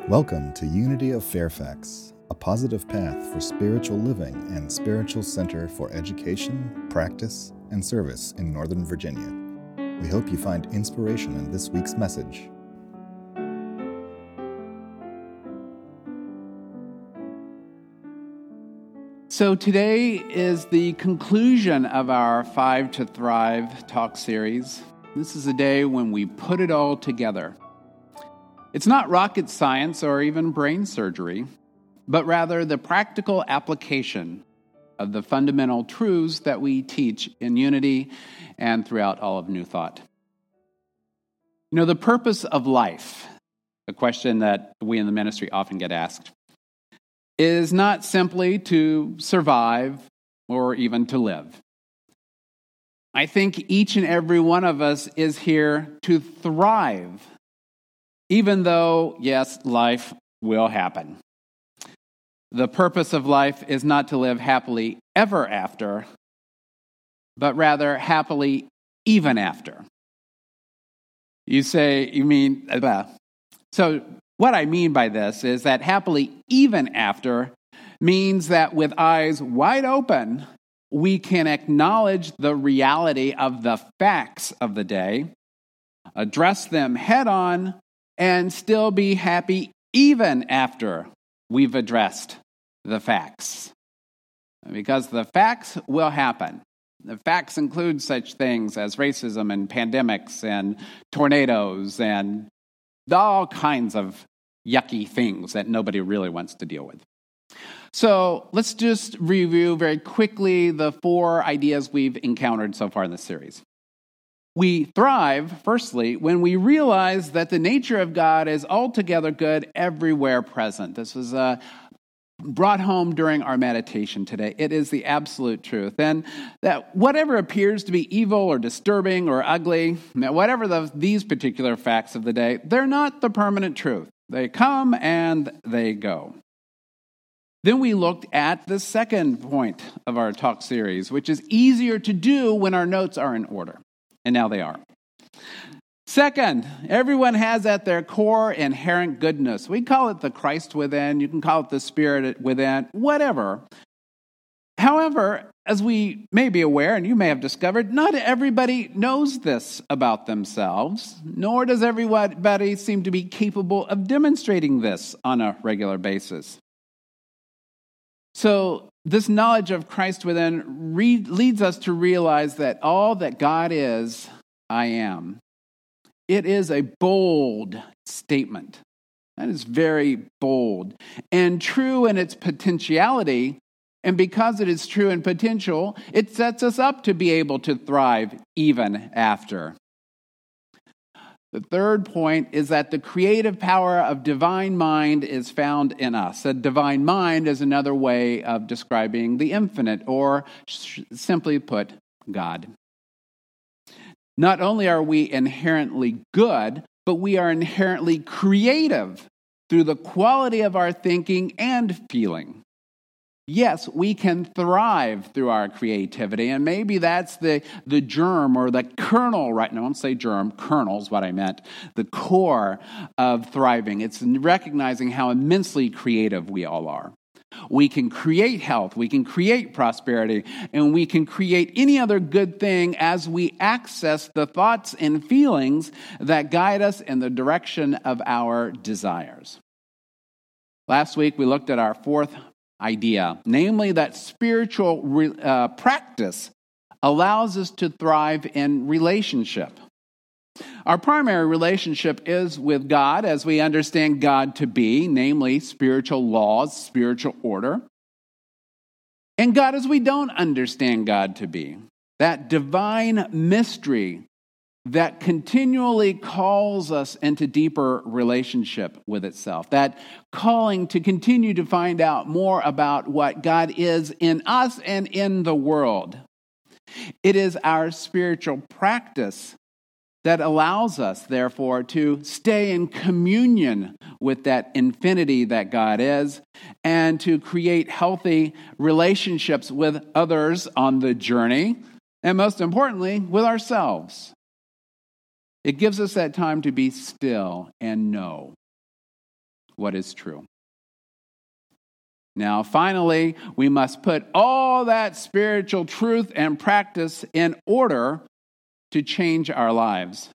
Welcome to Unity of Fairfax, a positive path for spiritual living and spiritual center for education, practice, and service in Northern Virginia. We hope you find inspiration in this week's message. So today is the conclusion of our Five to Thrive talk series. This is a day when we put it all together. It's not rocket science or even brain surgery, but rather the practical application of the fundamental truths that we teach in Unity and throughout all of New Thought. You know, the purpose of life, a question that we in the ministry often get asked, is not simply to survive or even to live. I think each and every one of us is here to thrive, even though, yes, life will happen. The purpose of life is not to live happily ever after, but rather happily even after. You say, you mean, so what I mean by this is that happily even after means that with eyes wide open, we can acknowledge the reality of the facts of the day, address them head on, and still be happy even after we've addressed the facts. Because the facts will happen. The facts include such things as racism and pandemics and tornadoes and all kinds of yucky things that nobody really wants to deal with. So let's just review very quickly the 4 ideas we've encountered so far in this series. We thrive, firstly, when we realize that the nature of God is altogether good everywhere present. This was brought home during our meditation today. It is the absolute truth. And that whatever appears to be evil or disturbing or ugly, whatever these particular facts of the day, they're not the permanent truth. They come and they go. Then we looked at the second point of our talk series, which is easier to do when our notes are in order. And now they are. Second, everyone has at their core inherent goodness. We call it the Christ within. You can call it the Spirit within, whatever. However, as we may be aware, and you may have discovered, not everybody knows this about themselves, nor does everybody seem to be capable of demonstrating this on a regular basis. So this knowledge of Christ within leads us to realize that all that God is, I am. It is a bold statement. That is very bold and true in its potentiality. And because it is true in potential, it sets us up to be able to thrive even after. The third point is that the creative power of divine mind is found in us. A divine mind is another way of describing the infinite, or simply put, God. Not only are we inherently good, but we are inherently creative through the quality of our thinking and feeling. Yes, we can thrive through our creativity, and maybe that's the germ or the kernel, right? No, I won't say germ, kernel is what I meant, the core of thriving. It's recognizing how immensely creative we all are. We can create health, we can create prosperity, and we can create any other good thing as we access the thoughts and feelings that guide us in the direction of our desires. Last week, we looked at our 4th idea, namely that spiritual practice allows us to thrive in relationship. Our primary relationship is with God as we understand God to be, namely spiritual laws, spiritual order. And God as we don't understand God to be, that divine mystery that continually calls us into deeper relationship with itself, that calling to continue to find out more about what God is in us and in the world. It is our spiritual practice that allows us, therefore, to stay in communion with that infinity that God is and to create healthy relationships with others on the journey, and most importantly, with ourselves. It gives us that time to be still and know what is true. Now, finally, we must put all that spiritual truth and practice in order to change our lives.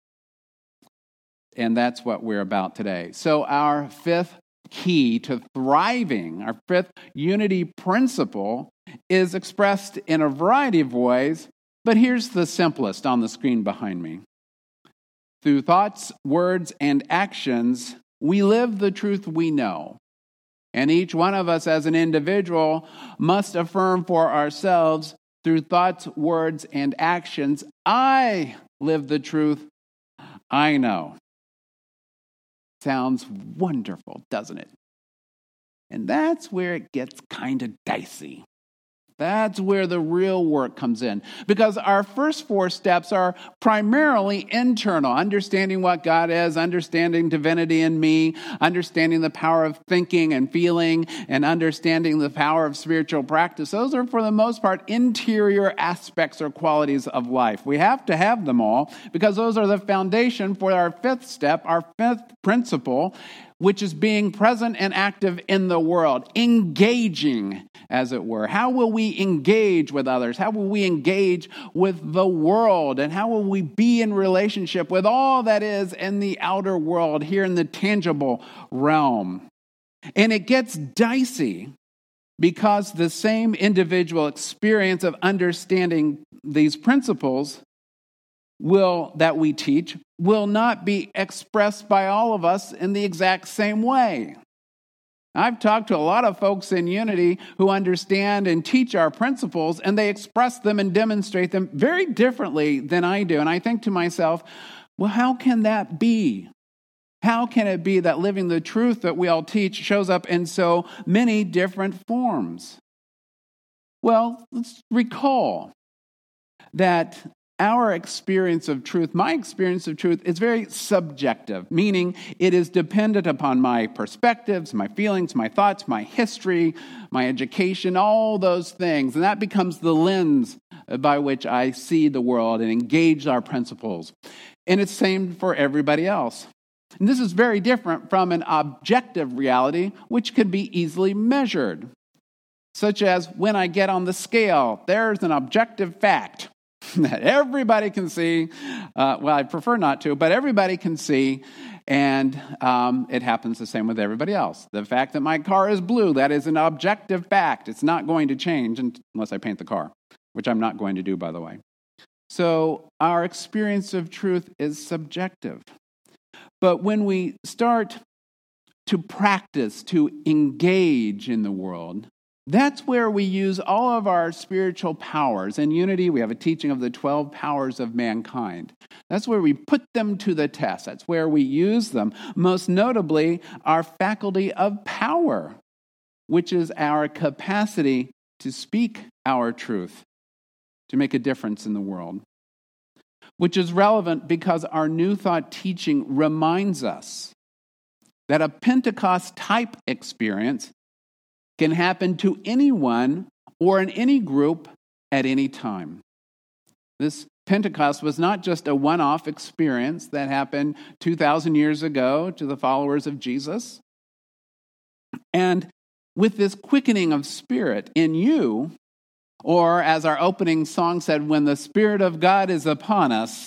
And that's what we're about today. So our fifth key to thriving, our fifth unity principle, is expressed in a variety of ways, but here's the simplest on the screen behind me. Through thoughts, words, and actions, we live the truth we know. And each one of us as an individual must affirm for ourselves through thoughts, words, and actions, I live the truth I know. Sounds wonderful, doesn't it? And that's where it gets kind of dicey. That's where the real work comes in. Because our first four steps are primarily internal. Understanding what God is, understanding divinity in me, understanding the power of thinking and feeling, and understanding the power of spiritual practice. Those are, for the most part, interior aspects or qualities of life. We have to have them all because those are the foundation for our fifth step, our fifth principle, which is being present and active in the world, engaging, as it were. How will we engage with others? How will we engage with the world? And how will we be in relationship with all that is in the outer world, here in the tangible realm? And it gets dicey because the same individual experience of understanding these principles that we teach will not be expressed by all of us in the exact same way. I've talked to a lot of folks in Unity who understand and teach our principles, and they express them and demonstrate them very differently than I do. And I think to myself, well, how can that be? How can it be that living the truth that we all teach shows up in so many different forms? Well, let's recall that our experience of truth, my experience of truth, is very subjective, meaning it is dependent upon my perspectives, my feelings, my thoughts, my history, my education, all those things. And that becomes the lens by which I see the world and engage our principles. And it's the same for everybody else. And this is very different from an objective reality, which could be easily measured, such as when I get on the scale, there's an objective fact that everybody can see. Well, I prefer not to, but everybody can see, and it happens the same with everybody else. The fact that my car is blue, that is an objective fact. It's not going to change unless I paint the car, which I'm not going to do, by the way. So our experience of truth is subjective. But when we start to practice, to engage in the world, that's where we use all of our spiritual powers. In Unity, we have a teaching of the 12 powers of mankind. That's where we put them to the test. That's where we use them. Most notably, our faculty of power, which is our capacity to speak our truth, to make a difference in the world. Which is relevant because our New Thought teaching reminds us that a Pentecost-type experience can happen to anyone or in any group at any time. This Pentecost was not just a one-off experience that happened 2,000 years ago to the followers of Jesus. And with this quickening of spirit in you, or as our opening song said, when the Spirit of God is upon us,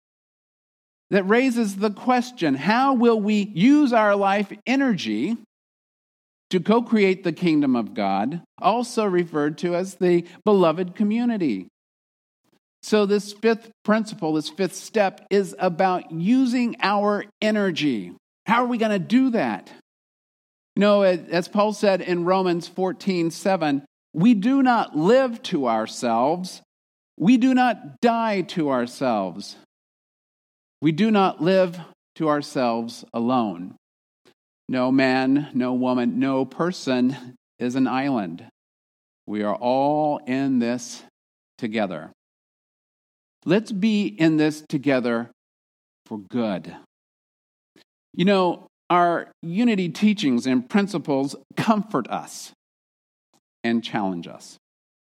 that raises the question, how will we use our life energy to co-create the kingdom of God, also referred to as the beloved community? So this fifth principle, this fifth step, is about using our energy. How are we going to do that? You know, as Paul said in Romans 14:7, we do not live to ourselves. We do not die to ourselves. We do not live to ourselves alone. No man, no woman, no person is an island. We are all in this together. Let's be in this together for good. You know, our Unity teachings and principles comfort us and challenge us.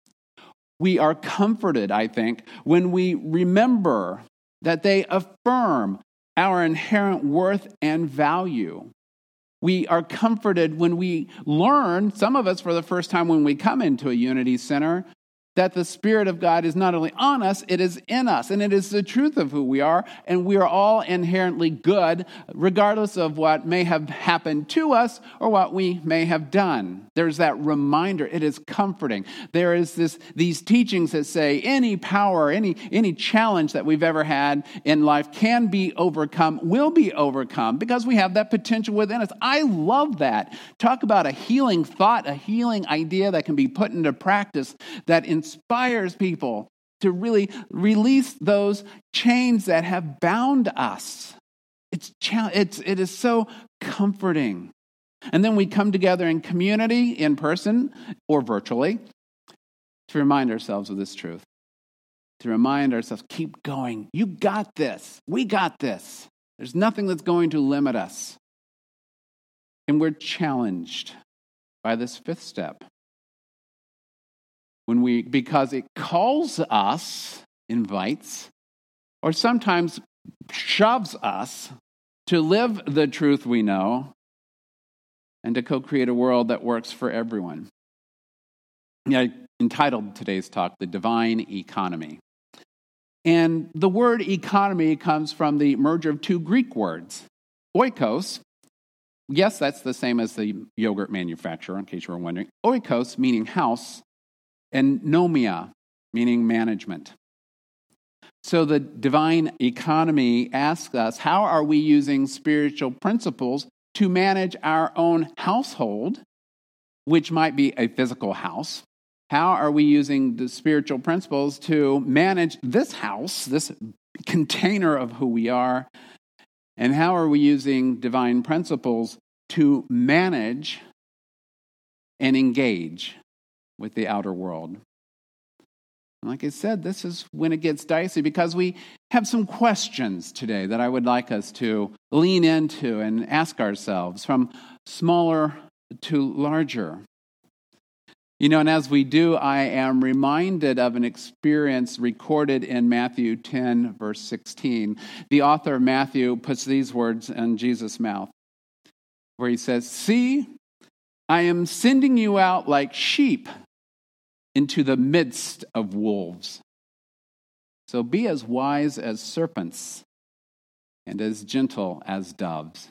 We are comforted, I think, when we remember that they affirm our inherent worth and value. We are comforted when we learn, some of us for the first time when we come into a Unity Center, that the Spirit of God is not only on us, it is in us. And it is the truth of who we are. And we are all inherently good, regardless of what may have happened to us or what we may have done. There's that reminder. It is comforting. There is these teachings that say any power, any challenge that we've ever had in life can be overcome, will be overcome, because we have that potential within us. I love that. Talk about a healing thought, a healing idea that can be put into practice, that inspires people to really release those chains that have bound us. It is so comforting. And then we come together in community, in person or virtually, to remind ourselves of this truth. To remind ourselves, keep going. You got this. We got this. There's nothing that's going to limit us. And we're challenged by this fifth step. Because it calls us, invites, or sometimes shoves us to live the truth we know and to co-create a world that works for everyone. I entitled today's talk, The Divine Economy. And the word economy comes from the merger of two Greek words, oikos. Yes, that's the same as the yogurt manufacturer, in case you were wondering. Oikos, meaning house, and nomia, meaning management. So the divine economy asks us, how are we using spiritual principles to manage our own household, which might be a physical house? How are we using the spiritual principles to manage this house, this container of who we are? And how are we using divine principles to manage and engage with the outer world? Like I said, this is when it gets dicey, because we have some questions today that I would like us to lean into and ask ourselves, from smaller to larger. And as we do, I am reminded of an experience recorded in Matthew 10, verse 16. The author of Matthew puts these words in Jesus' mouth, where he says, "See, I am sending you out like sheep into the midst of wolves. So be as wise as serpents and as gentle as doves."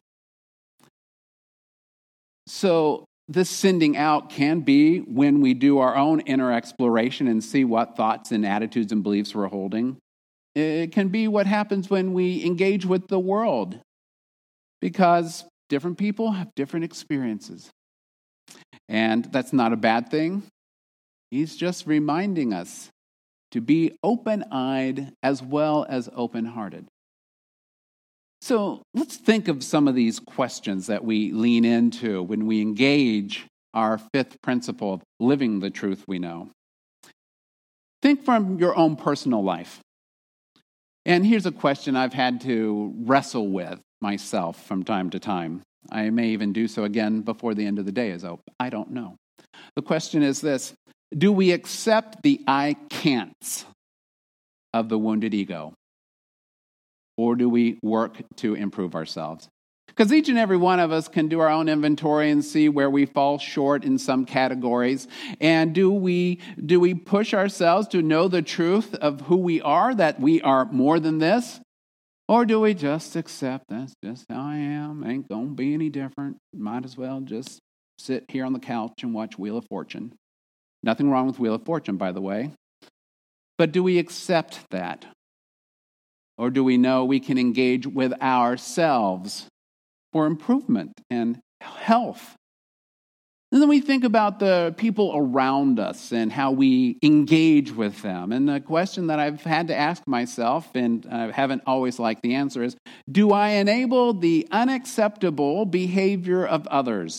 So this sending out can be when we do our own inner exploration and see what thoughts and attitudes and beliefs we're holding. It can be what happens when we engage with the world, because different people have different experiences. And that's not a bad thing. He's just reminding us to be open-eyed as well as open-hearted. So let's think of some of these questions that we lean into when we engage our fifth principle of living the truth we know. Think from your own personal life. And here's a question I've had to wrestle with myself from time to time. I may even do so again before the end of the day is over. I don't know. The question is this: do we accept the I can'ts of the wounded ego? Or do we work to improve ourselves? Because each and every one of us can do our own inventory and see where we fall short in some categories. And do we push ourselves to know the truth of who we are, that we are more than this? Or do we just accept that's just how I am, ain't going to be any different, might as well just sit here on the couch and watch Wheel of Fortune? Nothing wrong with Wheel of Fortune, by the way. But do we accept that? Or do we know we can engage with ourselves for improvement and health? And then we think about the people around us and how we engage with them. And the question that I've had to ask myself, and I haven't always liked the answer, is, do I enable the unacceptable behavior of others?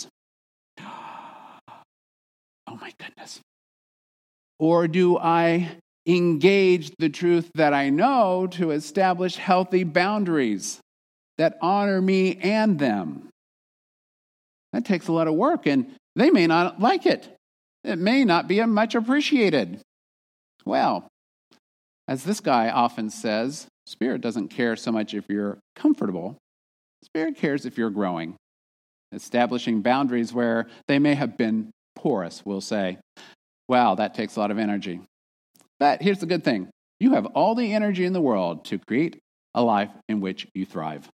Oh my goodness. Or do I engage the truth that I know to establish healthy boundaries that honor me and them? That takes a lot of work, and they may not like it. It may not be much appreciated. Well, as this guy often says, Spirit doesn't care so much if you're comfortable. Spirit cares if you're growing. establishing boundaries where they may have been porous, we'll say. Wow, that takes a lot of energy. But here's the good thing. You have all the energy in the world to create a life in which you thrive.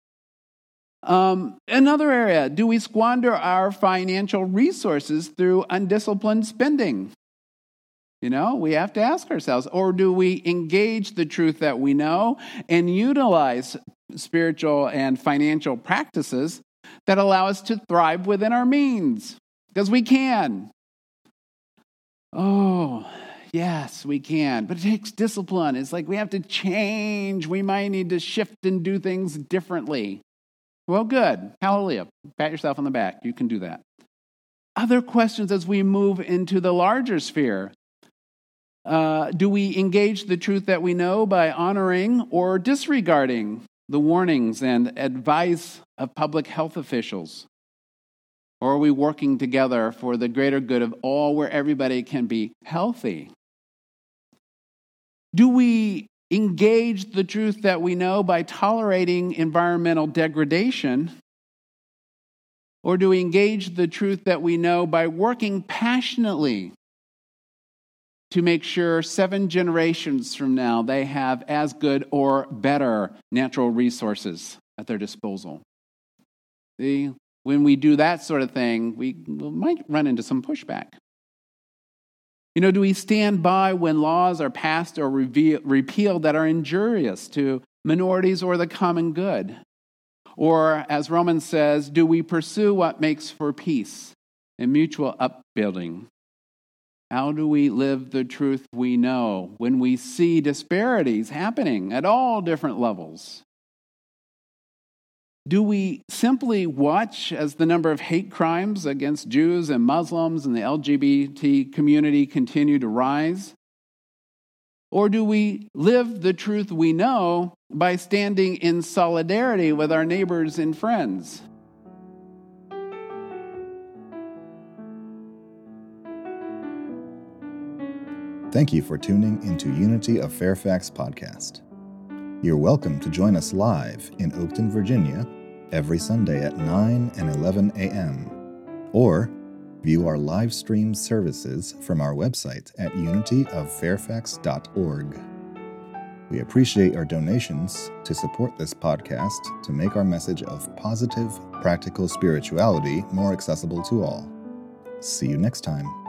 Another area, do we squander our financial resources through undisciplined spending? We have to ask ourselves, or do we engage the truth that we know and utilize spiritual and financial practices that allow us to thrive within our means? Because we can. Oh, yes, we can. But it takes discipline. It's like we have to change. We might need to shift and do things differently. Well, good. Hallelujah. Pat yourself on the back. You can do that. Other questions as we move into the larger sphere. Do we engage the truth that we know by honoring or disregarding the warnings and advice of public health officials? Or are we working together for the greater good of all where everybody can be healthy? Do we engage the truth that we know by tolerating environmental degradation? Or do we engage the truth that we know by working passionately to make sure 7 generations from now they have as good or better natural resources at their disposal? See, when we do that sort of thing, we might run into some pushback. Do we stand by when laws are passed or repealed that are injurious to minorities or the common good? Or, as Romans says, do we pursue what makes for peace and mutual upbuilding? How do we live the truth we know when we see disparities happening at all different levels? Do we simply watch as the number of hate crimes against Jews and Muslims and the LGBT community continue to rise? Or do we live the truth we know by standing in solidarity with our neighbors and friends? Thank you for tuning into Unity of Fairfax podcast. You're welcome to join us live in Oakton, Virginia, every Sunday at 9 and 11 a.m., or view our live stream services from our website at unityoffairfax.org. We appreciate your donations to support this podcast to make our message of positive, practical spirituality more accessible to all. See you next time.